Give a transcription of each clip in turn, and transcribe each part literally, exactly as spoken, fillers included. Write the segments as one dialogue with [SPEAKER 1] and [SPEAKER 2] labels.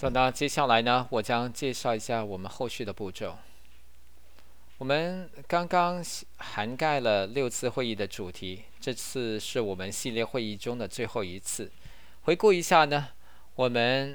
[SPEAKER 1] 所以呢，接下来呢，我将介绍一下我们后续的步骤。我们刚刚涵盖了六次会议的主题，这次是我们系列会议中的最后一次。回顾一下呢，我们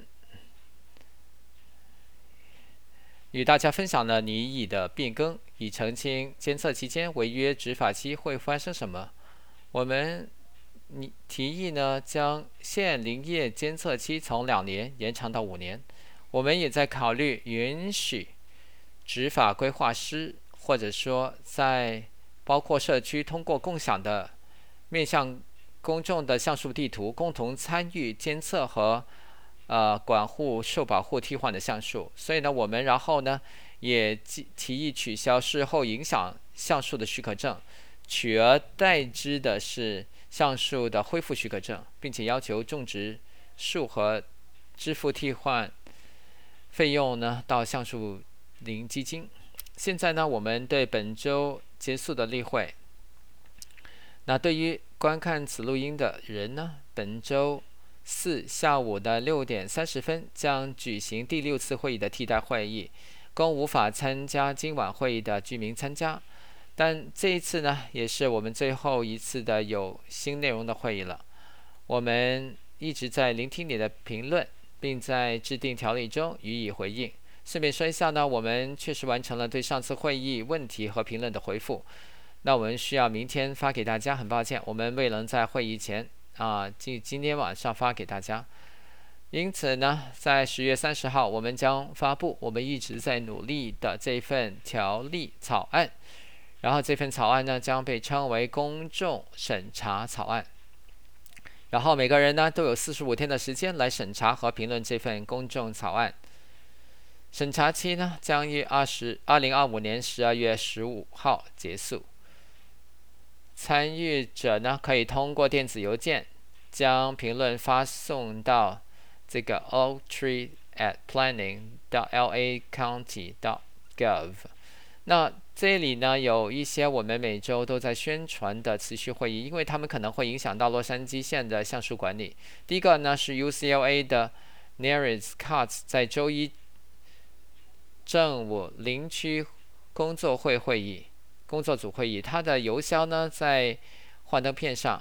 [SPEAKER 1] 与大家分享了拟议的变更，以澄清监测期间违约执法期会发生什么。我们你提议呢，将现林业监测期从两年延长到五年。我们也在考虑允许执法规划师，或者说在包括社区通过共享的面向公众的橡树地图，共同参与监测和呃管护受保护替换的橡树。所以呢，我们然后呢也提议取消事后影响橡树的许可证，取而代之的是橡树的恢复许可证，并且要求种植树和支付替换费用呢到橡树林基金。现在呢，我们对本周结束的例会，那对于观看此录音的人呢，本周四下午的六点三十分将举行第六次会议的替代会议，供无法参加今晚会议的居民参加。但这一次呢，也是我们最后一次的有新内容的会议了。我们一直在聆听你的评论，并在制定条例中予以回应。顺便说一下呢，我们确实完成了对上次会议问题和评论的回复。那我们需要明天发给大家，很抱歉，我们未能在会议前啊，今今天晚上发给大家。因此呢，在十月三十号，我们将发布我们一直在努力的这份条例草案。然后这份草案呢，将被称为公众审查草案。然后每个人呢都有四十五天的时间来审查和评论这份公众草案。审查期呢将于二零二五年十二月十五号结束。参与者呢可以通过电子邮件将评论发送到这个 oak tree at planning dot l a county dot gov。那这里呢有一些我们每周都在宣传的持续会议，因为他们可能会影响到洛杉矶县的橡树管理。第一个呢是 U C L A 的 Nereid Cuts 在周一正午林区工作会会议工作组会议，它的邮箱呢在幻灯片上。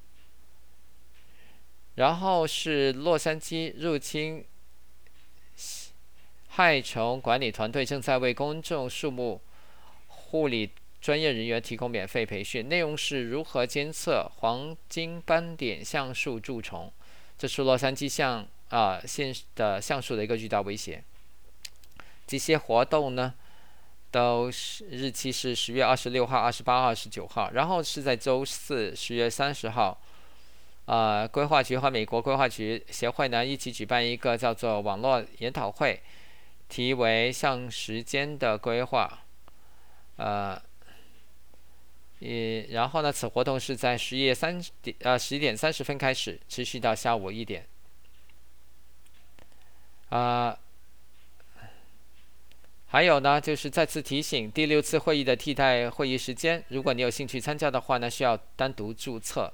[SPEAKER 1] 然后是洛杉矶入侵害虫管理团队正在为公众树木护理专业人员提供免费培训，内容是如何监测黄金斑点橡树蛀虫，这是洛杉矶橡啊县的橡树的一个巨大威胁。这些活动呢，都是日期是十月二十六号、二十八号、二十九号，然后是在周四十月三十号，呃，规划局和美国规划局协会呢一起举办一个叫做网络研讨会，题为“向时间的规划”。呃，也然后呢，此活动是在十月三点呃十一点三十分开始，持续到下午一点。啊、呃。还有呢，就是再次提醒，第六次会议的替代会议时间，如果你有兴趣参加的话呢，需要单独注册。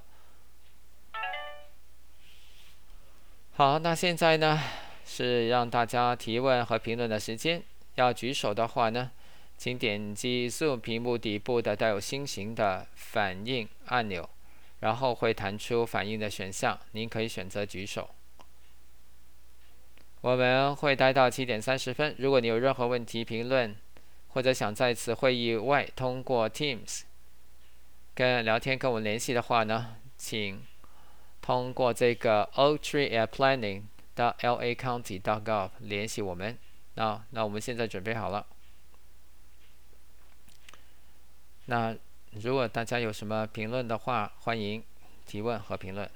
[SPEAKER 1] 好，那现在呢是让大家提问和评论的时间。要举手的话呢，请点击 Zoom 屏幕底部的带有心形的反应按钮，然后会弹出反应的选项，您可以选择举手。我们会待到七点三十分。如果你有任何问题、评论，或者想在此会议外通过 Teams 跟聊天跟我们联系的话呢，请通过这个 oak tree at planning dot l a county dot gov 联系我们。那那我们现在准备好了。那如果大家有什么评论的话，欢迎提问和评论。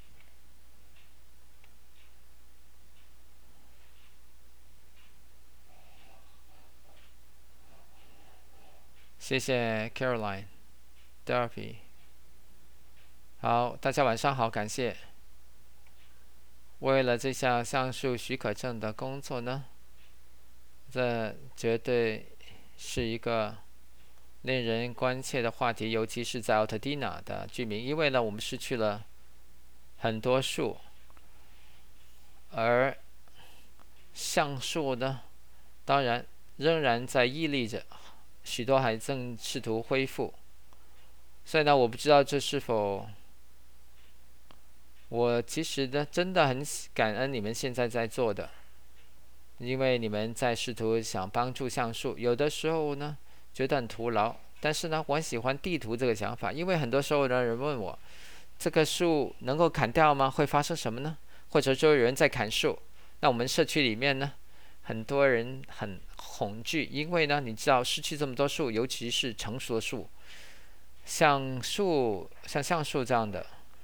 [SPEAKER 1] 谢谢 Caroline、Derby。好，大家晚上好，感谢。为了这项橡树许可证的工作呢，这绝对是一个令人关切的话题，尤其是在 Altadena 的居民，因为呢，我们失去了很多树，而橡树呢，当然仍然在屹立着，许多还正试图恢复。所以呢，我不知道这是否，我其实呢真的很感恩你们现在在做的，因为你们在试图想帮助橡树，有的时候呢觉得很徒劳，但是呢我很喜欢地图这个想法，因为很多时候呢人问我，这个树能够砍掉吗？会发生什么呢？或者说有人在砍树，那我们社区里面呢，很多人很恐惧，因为呢，你知道失去这么多树，尤其是成熟的树，像树像橡树这样的，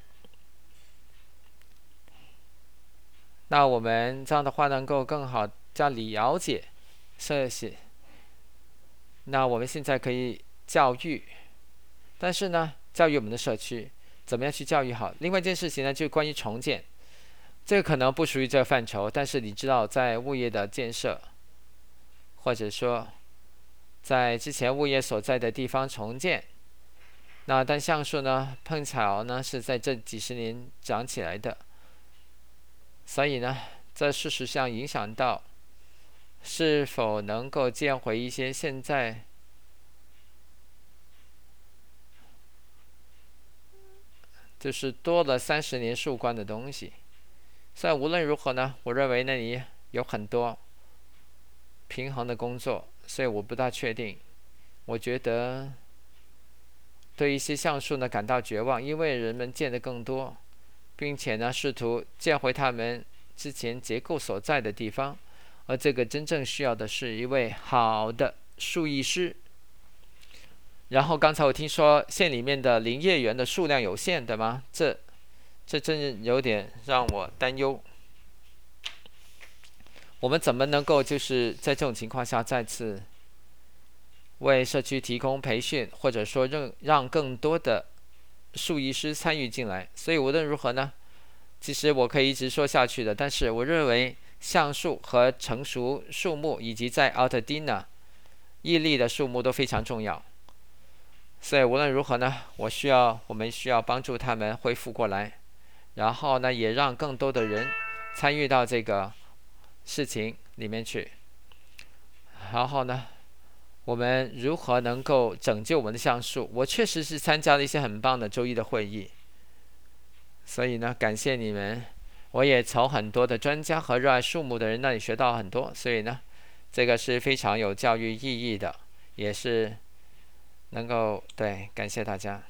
[SPEAKER 1] 那我们这样的话能够更好加了解这些。那我们现在可以教育，但是呢，教育我们的社区怎么样去教育好。另外一件事情呢，就是关于重建。这个可能不属于这个范畴，但是你知道，在物业的建设，或者说在之前物业所在的地方重建，那但橡树呢，碰巧呢是在这几十年长起来的，所以呢，这事实上影响到是否能够建回一些现在就是多了三十年树冠的东西。所以无论如何呢，我认为那里有很多平衡的工作，所以我不大确定。我觉得对一些橡树呢感到绝望，因为人们建得更多，并且呢试图建回他们之前结构所在的地方，而这个真正需要的是一位好的树艺师。然后刚才我听说县里面的林业园的数量有限，对吗？这这真有点让我担忧。我们怎么能够就是在这种情况下再次为社区提供培训，或者说让让更多的树艺师参与进来？所以无论如何呢，其实我可以一直说下去的，但是我认为橡树和成熟树木以及在 Altadena 屹立的树木都非常重要。所以无论如何呢，我需要我们需要帮助他们恢复过来，然后呢，也让更多的人参与到这个事情里面去。然后呢，我们如何能够拯救我们的橡树？我确实是参加了一些很棒的周一的会议，所以呢，感谢你们。我也从很多的专家和热爱树木的人那里学到很多，所以呢，这个是非常有教育意义的，也是能够对，感谢大家。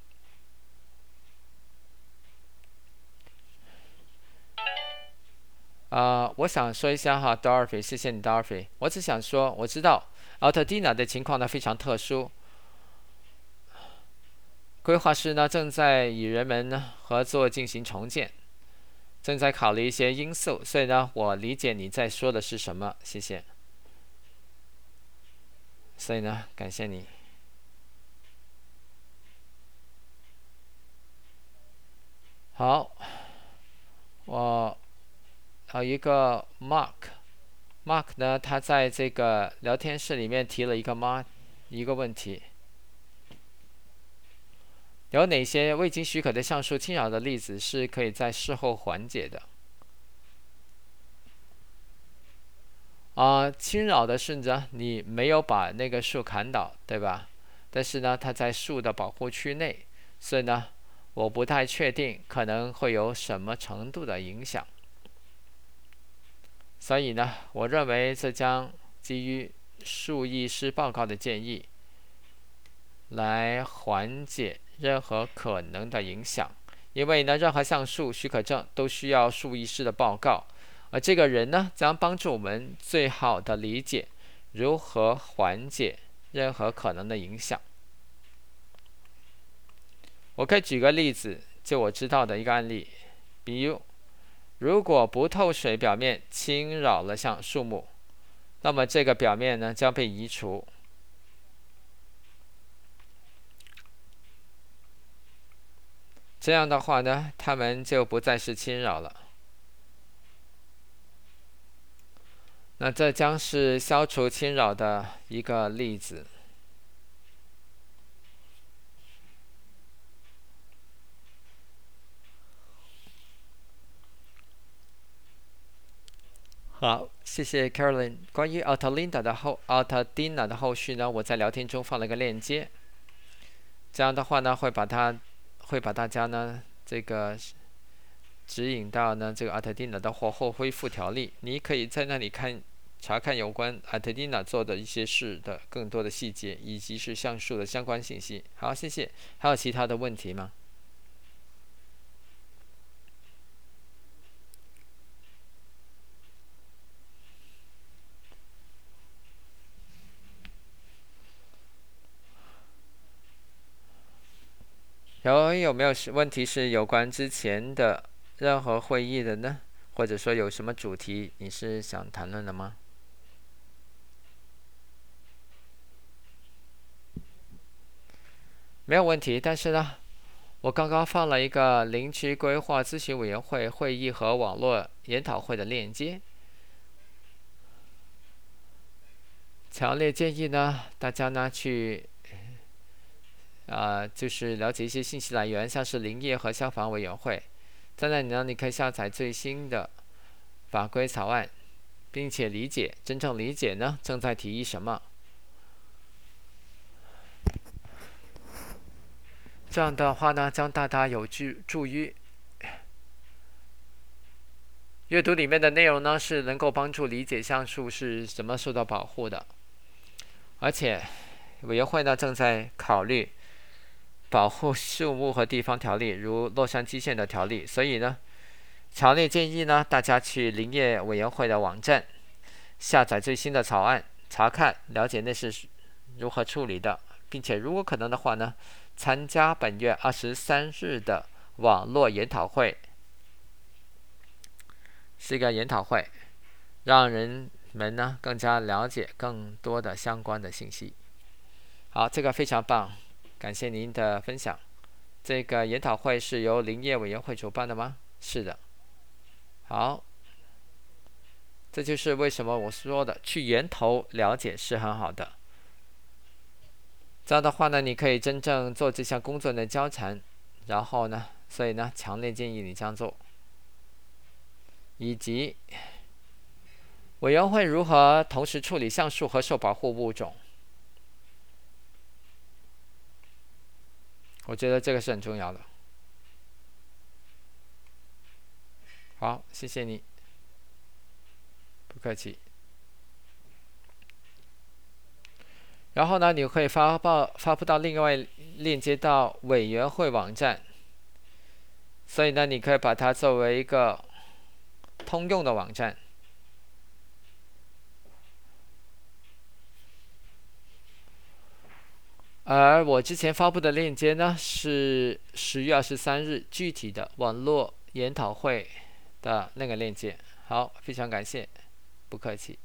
[SPEAKER 1] 啊、呃我想说一下哈，Dorothy，谢谢你，Dorothy。我只想说，我知道 Altadena 的情况呢非常特殊，规划师呢正在与人们呢合作进行重建，正在考虑一些因素，所以呢，我理解你在说的是什么，谢谢。所以呢，感谢你。好，我还有一个 Mark，Mark 呢，他在这个聊天室里面提了一个妈一个问题：有哪些未经许可的橡树侵扰的例子是可以在事后缓解的？啊、呃侵扰的是呢，你没有把那个树砍倒，对吧？但是呢，它在树的保护区内，所以呢，我不太确定可能会有什么程度的影响。所以呢，我认为这将基于树艺师报告的建议来缓解任何可能的影响。因为呢，任何橡树许可证都需要树艺师的报告，而这个人呢，将帮助我们最好的理解如何缓解任何可能的影响。我可以举个例子，就我知道的一个案例，比如，如果不透水表面侵扰了像树木，那么这个表面呢将被移除。这样的话呢，它们就不再是侵扰了。那这将是消除侵扰的一个例子。 好，谢谢 Carolyn。关于 Altalina 的后 Altadena 的后续呢，我在聊天中放了个链接，这样的话呢，会把它会把大家呢这个指引到呢这个 Altadena 的火候恢复条例，你可以在那里看查看有关 Altadena 做的一些事的更多的细节，以及是上述的相关信息。好，谢谢。还有其他的问题吗？有有没有问题是有关之前的任何会议的呢？或者说有什么主题你是想谈论的吗？没有问题，但是呢，我刚刚放了一个林区规划咨询委员会会议和网络研讨会的链接，强烈建议呢大家呢去啊、呃就是了解一些信息来源，像是林业和消防委员会，在那里呢你可以下载最新的法规草案，并且理解真正理解呢正在提议什么。这样的话呢，将大大有助助于阅读里面的内容呢，是能够帮助理解橡树是怎么受到保护的。而且，委员会呢正在考虑保护树木和地方条例，如洛杉矶县的条例。所以呢，强烈建议呢大家去林业委员会的网站下载最新的草案，查看了解那是如何处理的，并且如果可能的话呢，参加本月二十三日的网络研讨会，是一个研讨会，让人们呢更加了解更多的相关的信息。好，这个非常棒，感谢您的分享。这个研讨会是由林业委员会主办的吗？是的。好，这就是为什么我说的去源头了解是很好的。这样的话呢，你可以真正做这项工作的交缠，然后呢，所以呢，强烈建议你这样做。以及委员会如何同时处理橡树和受保护物种，我觉得这个是很重要的。好，谢谢你，不客气。然后呢，你会发布发布到另外链接到委员会网站，所以呢，你可以把它作为一个通用的网站。而我之前发布的链接呢，是十月二十三日具体的网络研讨会的那个链接。好，非常感谢，不客气。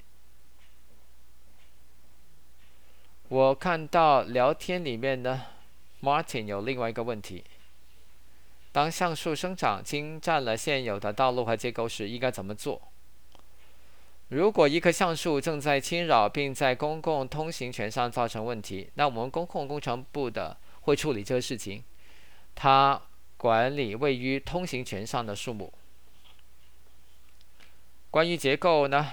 [SPEAKER 1] 我看到聊天里面呢 ，Martin 有另外一个问题：当橡树生长侵占了现有的道路和结构时，应该怎么做？如果一棵橡树正在侵扰并在公共通行权上造成问题，那我们公共工程部的会处理这个事情。它管理位于通行权上的树木。关于结构呢，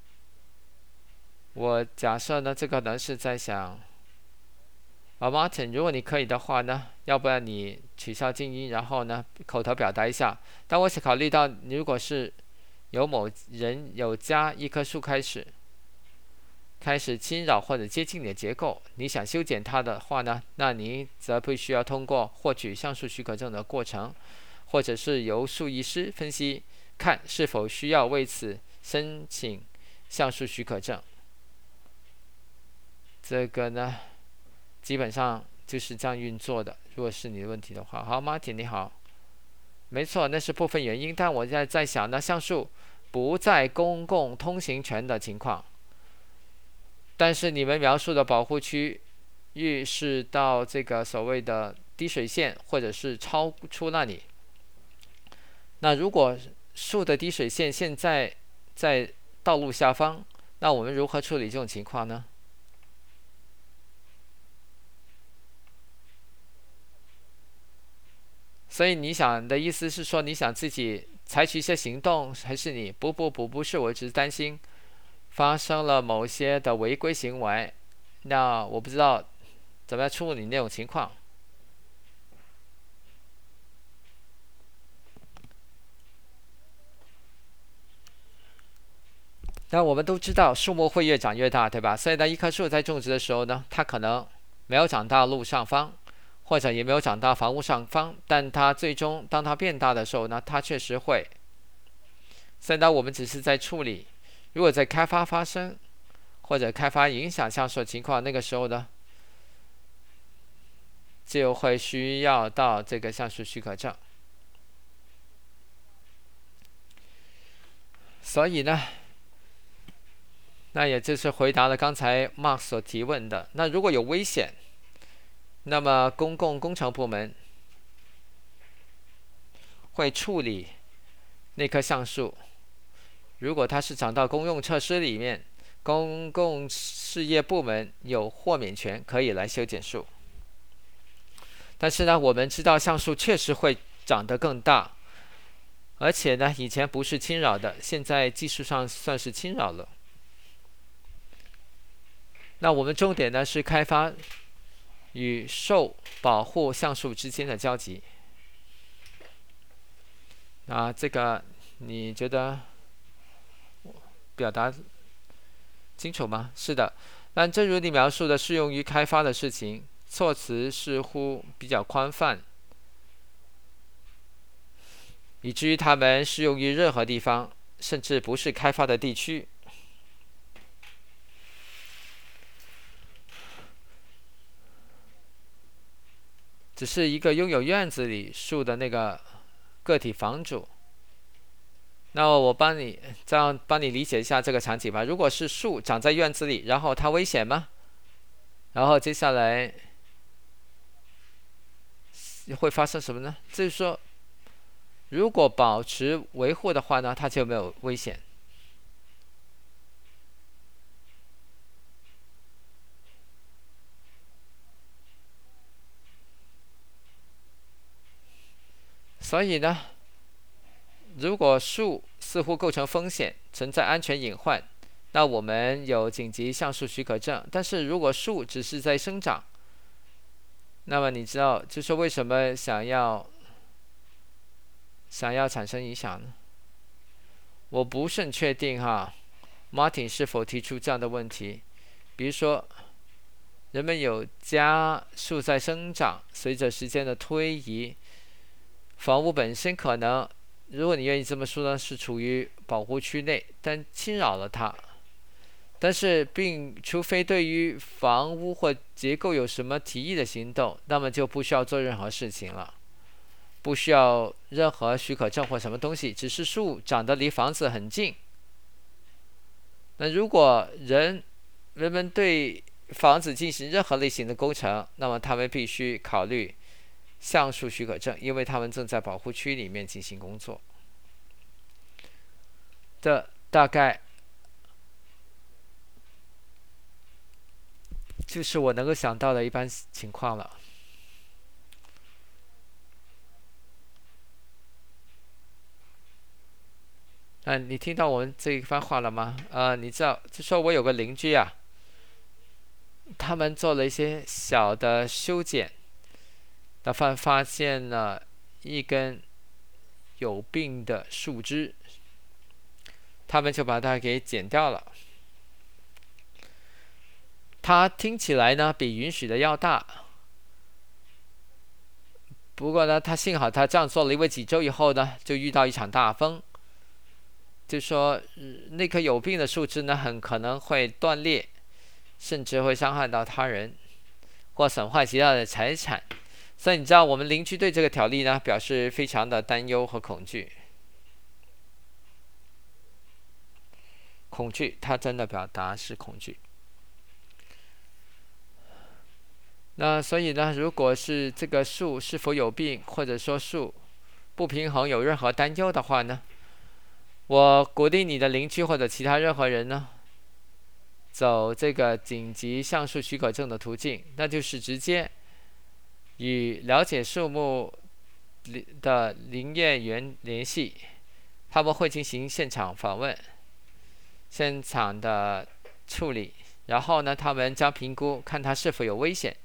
[SPEAKER 1] 我假设呢，这个呢是在想，啊 ，Martin，如果你可以的话呢，要不然你取消静音，然后呢口头表达一下。但我是考虑到，如果是有某人有加一棵树开始开始侵扰或者接近你的结构，你想修剪它的话呢，那你则必须要通过获取橡树许可证的过程，或者是由树艺师分析看是否需要为此申请橡树许可证。这个呢，基本上就是这样运作的。如果是你的问题的话，好 ，Martin 你好，没错，那是部分原因，但我现在在想呢，橡树不在公共通行权的情况，但是你们描述的保护区域是到这个所谓的滴水线，或者是超出那里。那如果树的滴水线现在在道路下方，那我们如何处理这种情况呢？所以你想的意思是说，你想自己采取一些行动，还是你不不不不是，我只是担心发生了某些的违规行为。那我不知道怎么样处理那种情况。那我们都知道树木会越长越大，对吧？所以呢，一棵树在种植的时候呢，它可能没有长到路上方，或者也没有长到房屋上方，但它最终当它变大的时候呢，它确实会。所以呢，我们只是在处理，如果在开发发生或者开发影响橡树的情况，那个时候呢，就会需要到这个橡树许可证。所以呢，那也就是回答了刚才 Mark 所提问的。那如果有危险，那么公共工程部门会处理那棵橡树。如果它是长到公用设施里面，公共事业部门有豁免权，可以来修剪树。但是呢，我们知道橡树确实会长得更大，而且呢，以前不是侵扰的，现在技术上算是侵扰了。那我们重点呢是开发与受保护橡树之间的交集。啊，这个你觉得表达清楚吗？是的。但正如你描述的，适用于开发的事情，措辞似乎比较宽泛，以至于它们适用于任何地方，甚至不是开发的地区。只是一个拥有院子里树的那个个体房主。那我帮你这样帮你理解一下这个场景吧。如果是树长在院子里，然后它危险吗？然后接下来会发生什么呢？就是说，如果保持维护的话呢，它就没有危险。所以呢，如果树似乎构成风险，存在安全隐患，那我们有紧急橡树许可证。但是如果树只是在生长，那么你知道，就是为什么想要想要产生影响呢？我不是很确定哈 ，Martin 是否提出这样的问题。比如说，人们有家树在生长，随着时间的推移，房屋本身可能，如果你愿意这么说呢，是处于保护区内，但侵扰了它。但是并除非对于房屋或结构有什么提议的行动，那么就不需要做任何事情了，不需要任何许可证或什么东西，只是树长得离房子很近。那如果人人们对房子进行任何类型的工程，那么他们必须考虑橡树许可证，因为他们正在保护区里面进行工作。这大概就是我能够想到的一般情况了。嗯、呃，你听到我们这一番话了吗？呃，你知道，就说我有个邻居啊，他们做了一些小的修剪，他发发现了一根有病的树枝，他们就把它给剪掉了。它听起来呢比允许的要大，不过呢，他幸好他这样做了，因为几周以后呢，就遇到一场大风，就说、呃、那棵有病的树枝呢，很可能会断裂，甚至会伤害到他人，或损坏其他的财产。所以你知道，我们邻居对这个条例呢，表示非常的担忧和恐惧。恐惧，他真的表达是恐惧。那所以呢，如果是这个树是否有病，或者说树不平衡有任何担忧的话呢，我鼓励你的邻居或者其他任何人呢，走这个紧急橡树许可证的途径，那就是直接与了解树木的林业员联系， 他们会进行现场访问、现场的处理，然后呢，他们将评估看它是否有危险。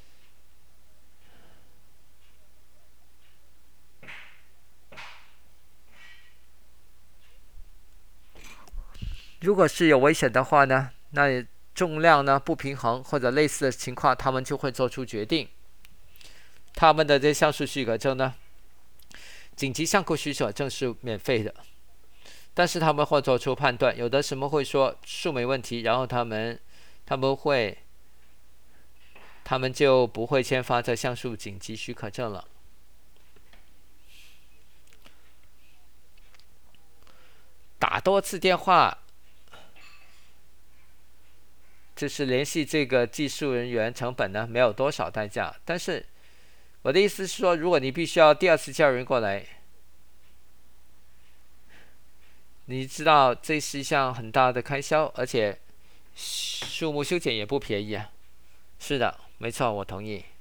[SPEAKER 1] 如果是有危险的话呢，那重量呢不平衡或者类似的情况，他们就会做出决定。他们的这像素许可证呢，紧急项目许可证是免费的，但是他们会做出判断，有的什么会说树没问题，然后他们他们会他们就不会签发这像素紧急许可证了。打多次电话，就是联系这个技术人员成本呢没有多少代价，但是我的意思是说，如果你必须要第二次叫人过来，你知道这是一项很大的开销，而且树木修剪也不便宜啊。是的，没错，我同意，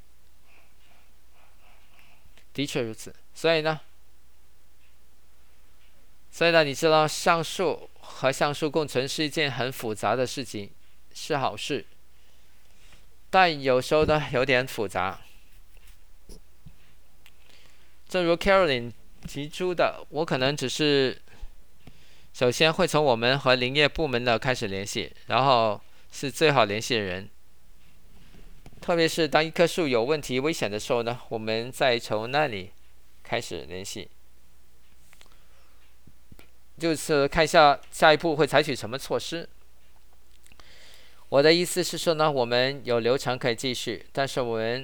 [SPEAKER 1] 的确如此。所以呢，所以呢，你知道上树和橡树共存是一件很复杂的事情，是好事，但有时候呢有点复杂。正如 Caroline 提出的，我可能只是首先会从我们和林业部门的开始联系，然后是最好联系的人。特别是当一棵树有问题、危险的时候呢，我们再从那里开始联系。就是看一下下一步会采取什么措施。我的意思是说呢，我们有流程可以继续，但是我们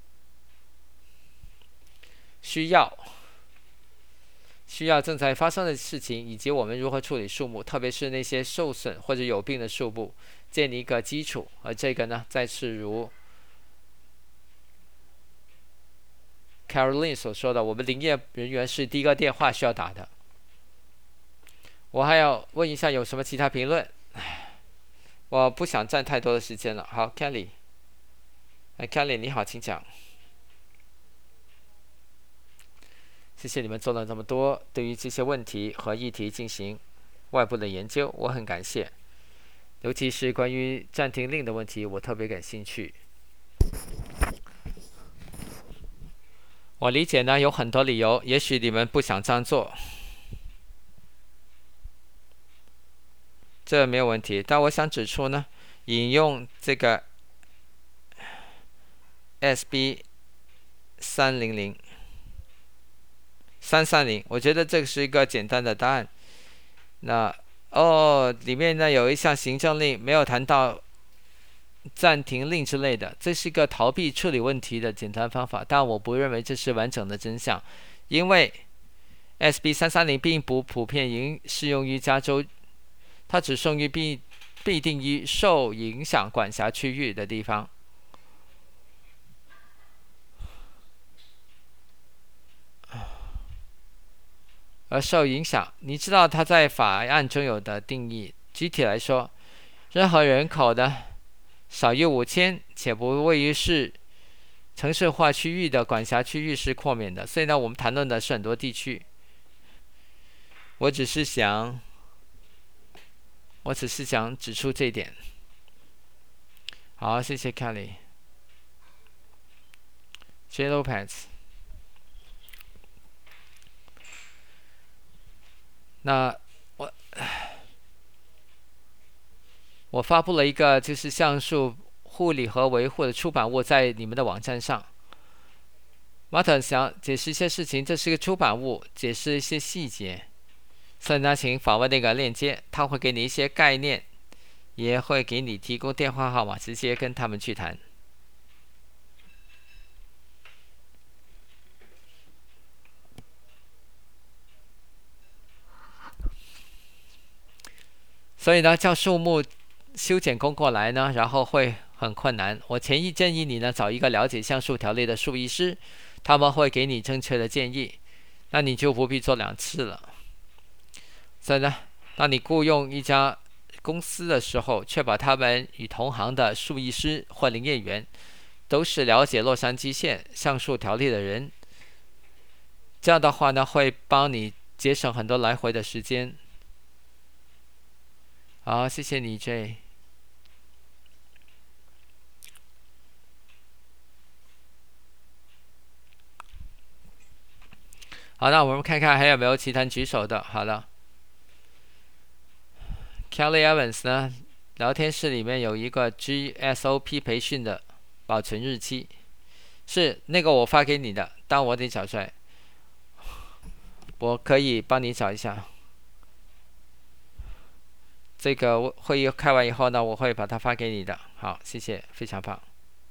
[SPEAKER 1] 需要需要正在发生的事情，以及我们如何处理树木，特别是那些受损或者有病的树木，建立一个基础。而这个呢，再次如 Caroline 所说的，我们林业人员是第一个电话需要打的。我还要问一下有什么其他评论？我不想占太多的时间了。好 ，Kelly， 哎 ，Kelly 你好，请讲。谢谢你们做了这么多，对于这些问题和议题进行外部的研究，我很感谢。尤其是关于暂停令的问题，我特别感兴趣。我理解呢，有很多理由，也许你们不想这样做。这没有问题，但我想指出呢，引用这个 S B 三零零 三三零，我觉得这个是一个简单的答案。那哦，里面呢有一项行政令没有谈到暂停令之类的，这是一个逃避处理问题的简单方法，但我不认为这是完整的真相，因为 S B 三三零并不普遍适用于加州。它只适用于必必定于受影响管辖区域的地方。而受影响，你知道它在法案中有的定义。具体来说，任何人口的少于五千且不位于市城市化区域的管辖区域是豁免的。所以呢，我们谈论的是很多地区。我只是想。我只是想指出这一点。好，谢谢 Kelly。J Lopez。那我我发布了一个就是橡树护理和维护的出版物在你们的网站上。马特想解释一些事情，这是个出版物，解释一些细节。所以呢，请访问那个链接，他会给你一些概念，也会给你提供电话号码，直接跟他们去谈。所以呢，叫树木修剪工过来呢，然后会很困难。我建议建议你呢，找一个了解橡树条例的树医师，他们会给你正确的建议，那你就不必做两次了。所以呢，当你雇佣一家公司的时候，确保他们与同行的树医师或林业员都是了解洛杉矶县橡树条例的人。这样的话呢，会帮你节省很多来回的时间。好，谢谢你 J。 好，那我们看看还有没有其他举手的。好了 Kelly Evans 呢，聊天室里面有一个 G S O P 培训的保存日期，是那个我发给你的，但我得找出来，我可以帮你找一下。这个会议开完以后呢，我会把它发给你的。好，谢谢，非常棒。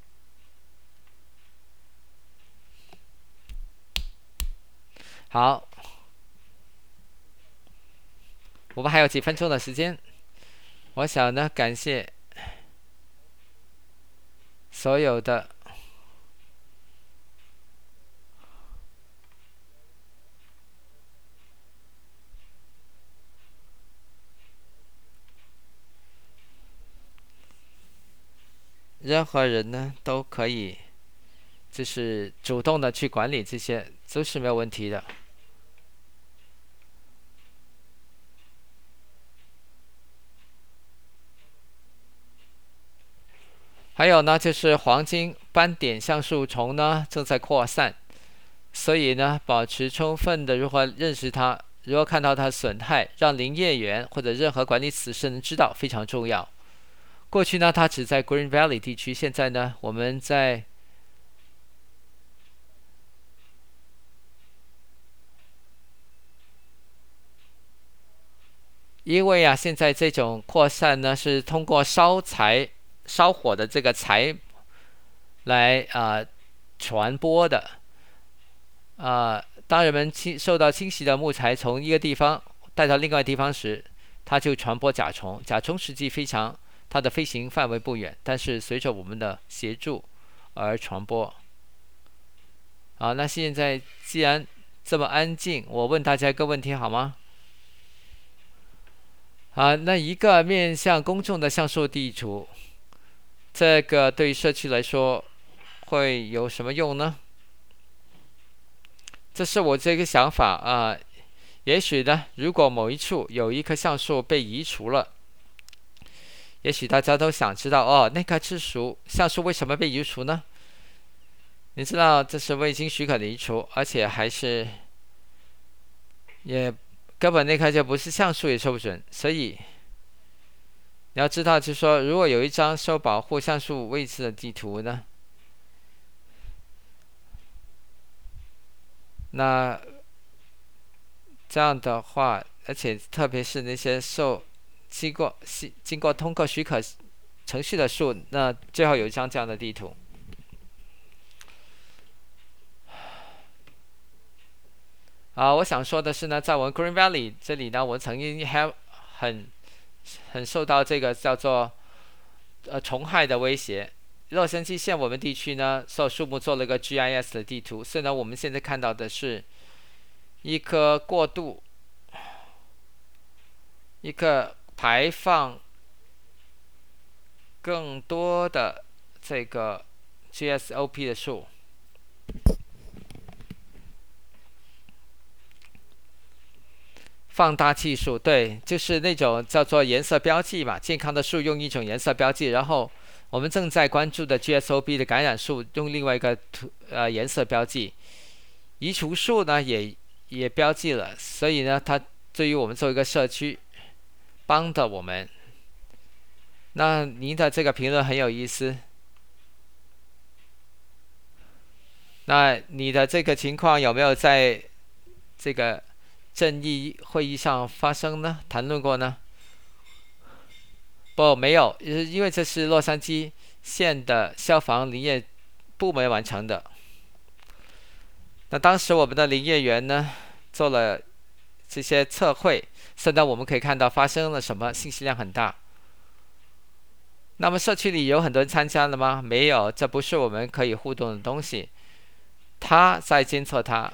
[SPEAKER 1] 好，我们还有几分钟的时间，我想呢，感谢所有的任何人呢，都可以就是主动的去管理这些，都是没有问题的。还有呢，就是黄金斑点橡树虫呢正在扩散，所以呢，保持充分的如何认识它，如何看到它损害，让林业员或者任何管理此事能知道非常重要。过去呢，它只在 Green Valley 地区，现在呢，我们在因为啊，现在这种扩散呢是通过烧柴、烧火的这个柴来啊、呃、传播的。啊、呃，当人们清受到侵袭的木材从一个地方带到另外地方时，它就传播甲虫。甲虫实际非常，它的飞行范围不远，但是随着我们的协助而传播。好，那现在既然这么安静，我问大家一个问题好吗？啊，那一个面向公众的橡树地图，这个对社区来说会有什么用呢？这是我这个想法啊。也许呢，如果某一处有一棵橡树被移除了，也许大家都想知道哦，那棵赤树橡树为什么被移除呢？你知道这是未经许可的移除，而且还是也根本那棵就不是橡树，也说不准。所以你要知道，就是说，如果有一张受保护橡树位置的地图呢，那这样的话，而且特别是那些受经过经过通过许可程序的树，那最好有一张这样的地图。啊，我想说的是呢，在我们 Green Valley 这里呢，我曾经还很很受到这个叫做呃虫害的威胁。洛杉矶县我们地区呢，受树木做了个 G I S 的地图，所以呢，我们现在看到的是一棵过度、一个排放更多的这个 G S O P 的树。放大技术，对，就是那种叫做颜色标记嘛。健康的树用一种颜色标记，然后我们正在关注的 G S O P 的感染树用另外一个图呃颜色标记。移除树呢也也标记了，所以呢，它对于我们做一个社区帮的我们。那您的这个评论很有意思。那你的这个情况有没有在这个正义会议上发生呢？谈论过呢？不，没有，因为这是洛杉矶县的消防林业部门完成的。那当时我们的林业员呢做了这些测绘，现在我们可以看到发生了什么，信息量很大。那么社区里有很多人参加了吗？没有，这不是我们可以互动的东西。他在监测它，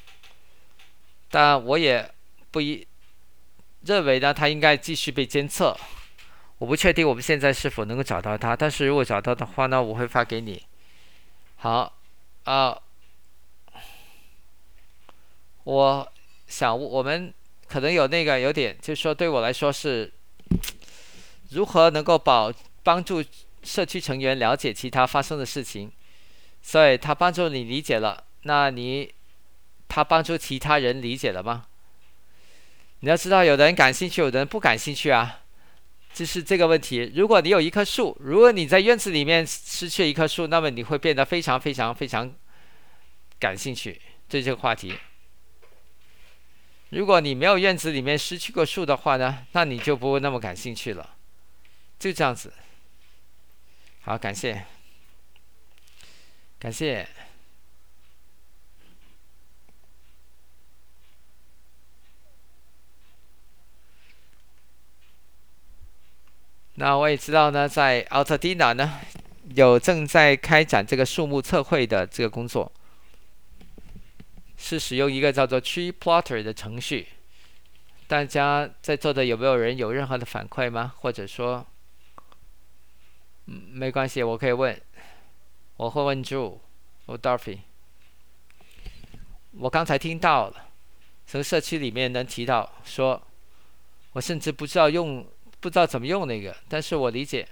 [SPEAKER 1] 但我也不一认为呢，它应该继续被监测。我不确定我们现在是否能够找到它，但是如果找到的话呢，我会发给你。好，啊、呃，我想我们可能有那个有点，就是说对我来说是如何能够保帮助社区成员了解其他发生的事情，所以他帮助你理解了，那你他帮助其他人理解了吗？你要知道，有的人感兴趣，有的人不感兴趣啊。就是这个问题。如果你有一棵树，如果你在院子里面失去一棵树，那么你会变得非常非常非常感兴趣对这个话题。如果你没有院子里面失去过树的话呢，那你就不会那么感兴趣了。就这样子。好，感谢，感谢。那我也知道呢，在 Altadena 呢，有正在开展这个树木测绘的这个工作，是使用一个叫做 Tree Plotter 的程序。大家在座的有没有人有任何的反馈吗？或者说，嗯，没关系，我可以问，我会问 Drew 或 Dorothy。我刚才听到了，从社区里面能提到说，我甚至不知道用，不知道怎么用那个，但是我理解，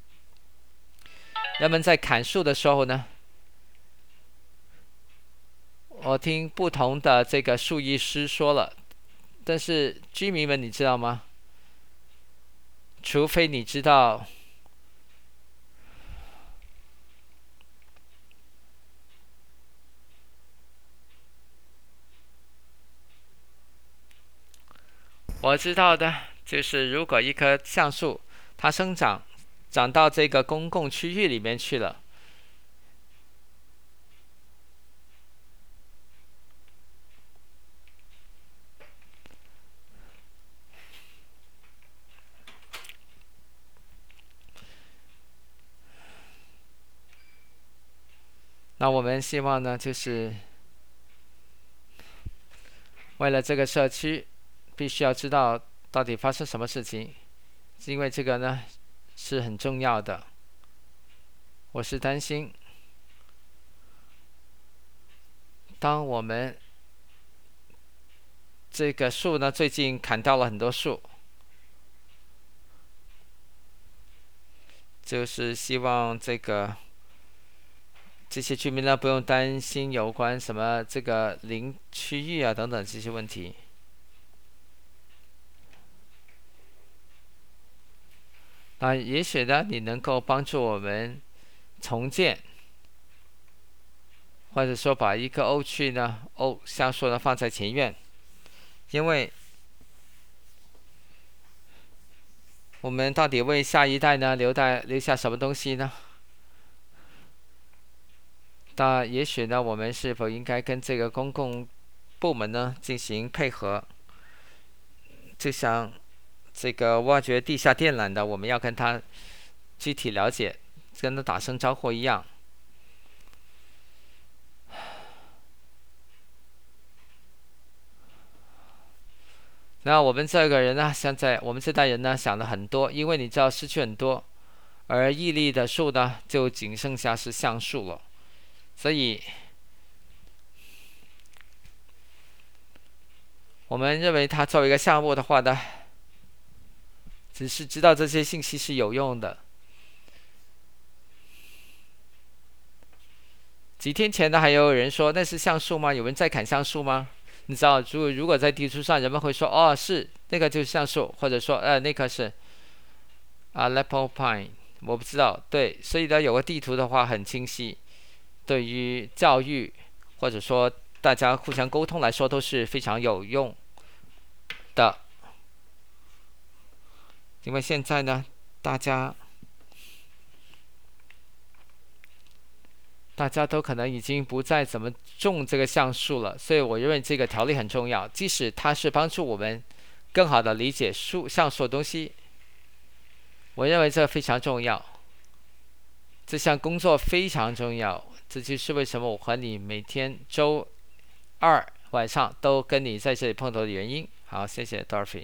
[SPEAKER 1] 人们在砍树的时候呢，我听不同的这个树艺师说了，但是居民们你知道吗？除非你知道。我知道的就是，如果一棵橡树它生长长到这个公共区域里面去了，那我们希望呢，就是为了这个社区，必须要知道到底发生什么事情，因为这个呢是很重要的。我是担心，当我们这个树呢最近砍掉了很多树，就是希望这个这些居民呢不用担心有关什么这个林区域啊等等这些问题。那也许呢，你能够帮助我们重建，或者说把一个欧区呢，欧橡树呢放在前院，因为我们到底为下一代呢留带留下什么东西呢？那也许呢，我们是否应该跟这个公共部门呢进行配合？就像这个挖掘地下电缆的，我们要跟他具体了解，跟他打声招呼一样。那我们这个人呢，现在我们这代人呢想了很多，因为你知道失去很多，而屹立的树呢就仅剩下是橡树了，所以我们认为它作为一个项目的话呢，只是知道这些信息是有用的。几天前呢，还有人说那是橡树吗？有人在砍橡树吗？你知道，如果如果在地图上，人们会说哦是那个就是橡树，或者说呃那棵是啊 Aleppo Pine， 我不知道。对，所以呢有个地图的话很清晰，对于教育或者说大家互相沟通来说都是非常有用的。因为现在呢，大家大家都可能已经不再怎么种这个橡树了，所以我认为这个条例很重要，即使它是帮助我们更好的理解树橡树的东西，我认为这非常重要。这项工作非常重要，这就是为什么我和你每天周二晚上都跟你在这里碰头的原因。好，谢谢 Dorothy。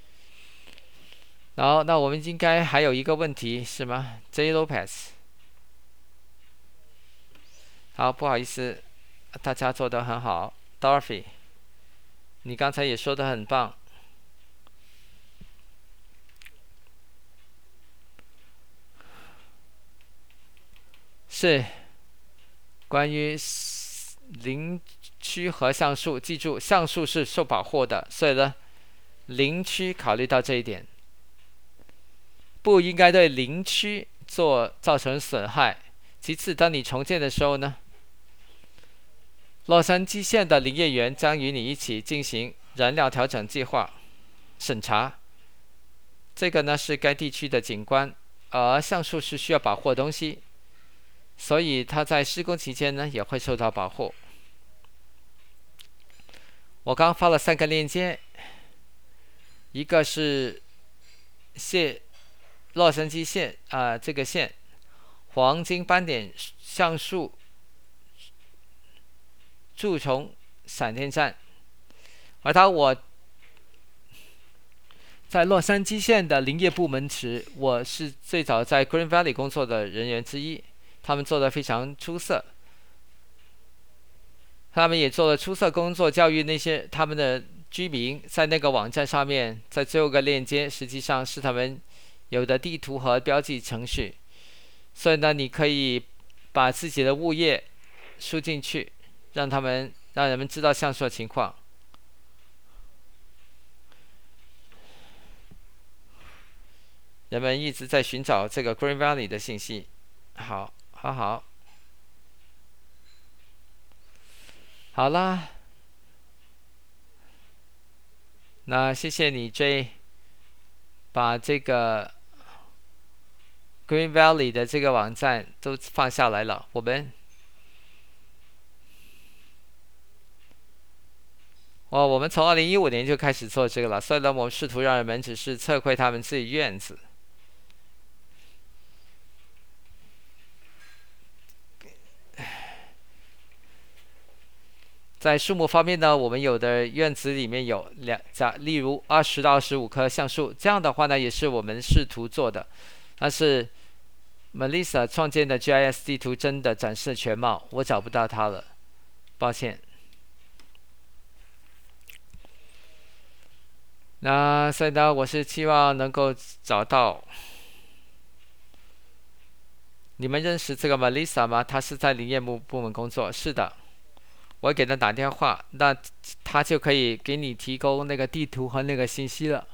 [SPEAKER 1] 然后，那我们应该还有一个问题是吗 ？J Lopez。好，不好意思，大家做得很好 ，Dorothy。 你刚才也说的很棒。是关于林区和橡树，记住橡树是受保护的，所以呢，林区考虑到这一点，不应该对林区做造成损害。其次，当你重建的时候呢，洛杉矶县的林业员将与你一起进行燃料调整计划审查。这个呢是该地区的景观，而橡树是需要保护的东西，所以它在施工期间呢也会受到保护。我刚发了三个链接，一个是县洛杉矶县啊、呃、这个县黄金斑点橡树蛀虫闪电战，而当我在洛杉矶县的林业部门时，我是最早在 Green Valley 工作的人员之一，他们做得非常出色，他们也做了出色工作，教育那些他们的居民。在那个网站上面，在最后一个链接实际上是他们有的地图和标记程序，所以呢，你可以把自己的物业输进去，让他们让人们知道橡树的情况。人们一直在寻找这个 Green Valley 的信息。好，好，好，好啦。那谢谢你 J， 把这个 Green Valley 的这个网站都放下来了。我们，哦，我们从二零一五年就开始做这个了，所以呢，我们试图让人们只是测绘他们自己院子。在树木方面呢，我们有的院子里面有两家，例如二十到二十五棵橡树，这样的话呢，也是我们试图做的。但是 Melissa 创建的 G I S 地图真的展示全貌，我找不到它了，抱歉。那所以呢，我是期望能够找到。你们认识这个 Melissa 吗？她是在林业部部门工作。是的。我给他打电话，那他就可以给你提供那个地图和那个信息了。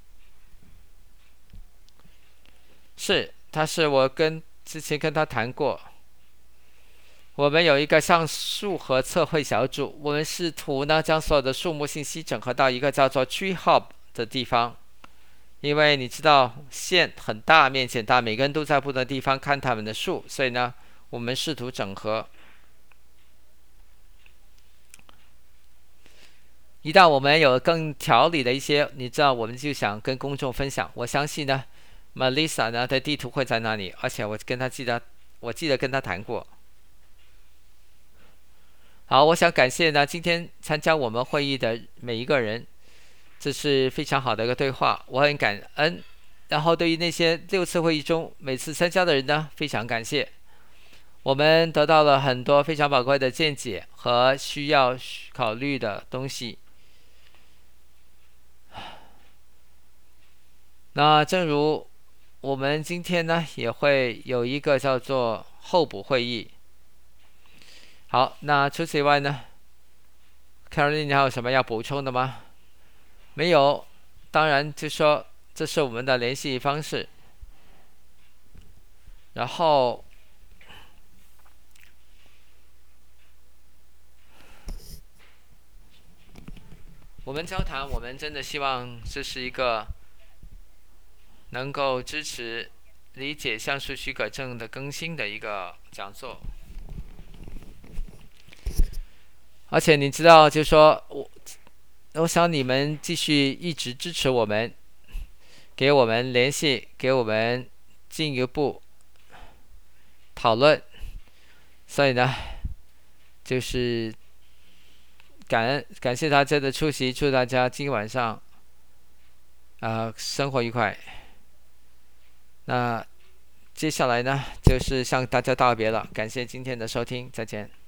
[SPEAKER 1] 是，他是我跟之前跟他谈过。我们有一个橡树和测绘小组，我们试图呢将所有的树木信息整合到一个叫做 Tree Hub 的地方。因为你知道县很大，面积很大，每个人都在不同的地方看他们的树，所以呢，我们试图整合。一旦我们有更条理的一些，你知道，我们就想跟公众分享。我相信呢 ，Melissa 呢的地图会在那里，而且我跟他记得，我记得跟他谈过。好，我想感谢呢今天参加我们会议的每一个人，这是非常好的一个对话，我很感恩。然后对于那些六次会议中每次参加的人呢，非常感谢。我们得到了很多非常宝贵的见解和需要考虑的东西。那正如我们今天呢也会有一个叫做候补会议。好，那除此以外呢 Caroline 你还有什么要补充的吗？没有，当然就说这是我们的联系方式。然后我们交谈，我们真的希望这是一个能够支持理解橡树许可证的更新的一个讲座。而且你知道，就说我，我想你们继续一直支持我们，给我们联系，给我们进一步讨论。所以呢，就是感恩感谢大家的出席，祝大家今晚上呃生活愉快。那接下来呢，就是向大家道别了，感谢今天的收听，再见。